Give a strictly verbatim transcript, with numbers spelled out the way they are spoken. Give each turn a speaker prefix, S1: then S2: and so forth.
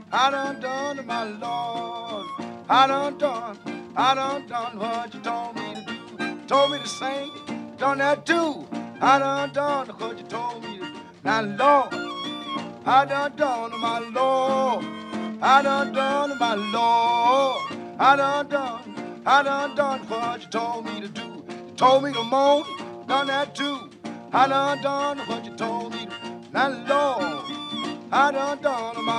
S1: I done done to my Lord. I done done, I done done what you told me to do. Told me to sing, done that too. I done done what you told me to do. Now, Lord, I done done to my Lord. I done done to my Lord. I done done, I done done what you told me to do. You told me to moan, done that too. I done done what you told me to do. Now, Lord, I done done to my